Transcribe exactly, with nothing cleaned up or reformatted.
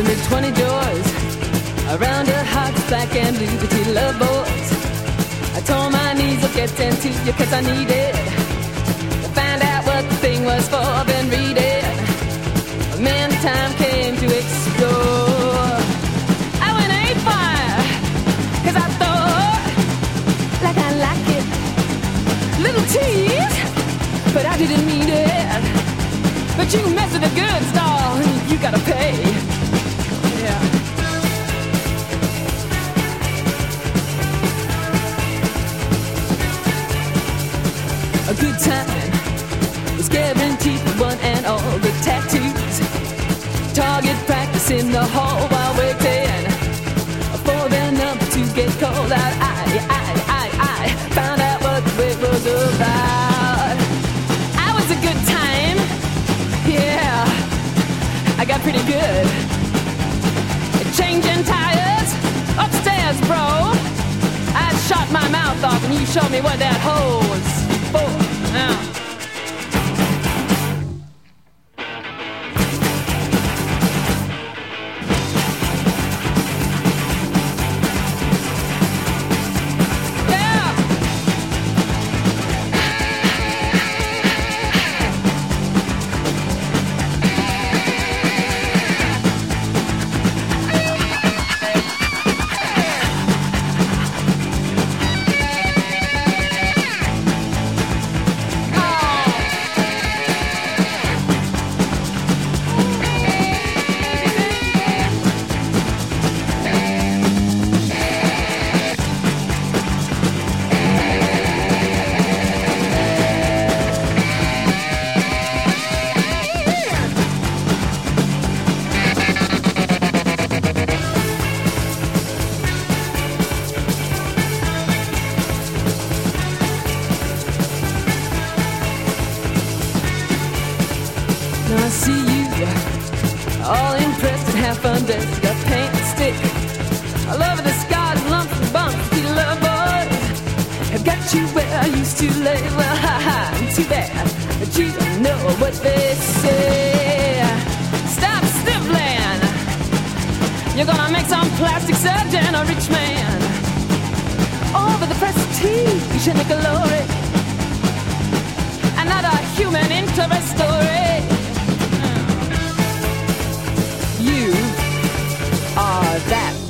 me twenty doors around her heart, black and blue, but you love boys. I tore my knees up getting to you cause I needed to find out what the thing was for. I've been reading, but man, the time came to explore. I went eight fire cause I thought like I like it. Little tease, but I didn't mean it. But you mess with the goods, doll, you gotta pay. Yeah. A good time is guaranteed for one and all. The tattoos, target practice in the hall while waiting for their number to get called out. I, I, I, I found out what the wait was about. I was a good time, yeah, I got pretty good. Changing tires upstairs, bro. I shot my mouth off and you showed me what that hole was for. Now. I see you, all impressed and have fun dressed. You got paint and stick. I love the scars, lumps and bumps. You love boys. I've got you where I used to lay. Well, ha ha, too bad, but you don't know what they say. Stop sniffling. You're gonna make some plastic surgeon a rich man. All for the prestige and the glory. Another human interest story. You are that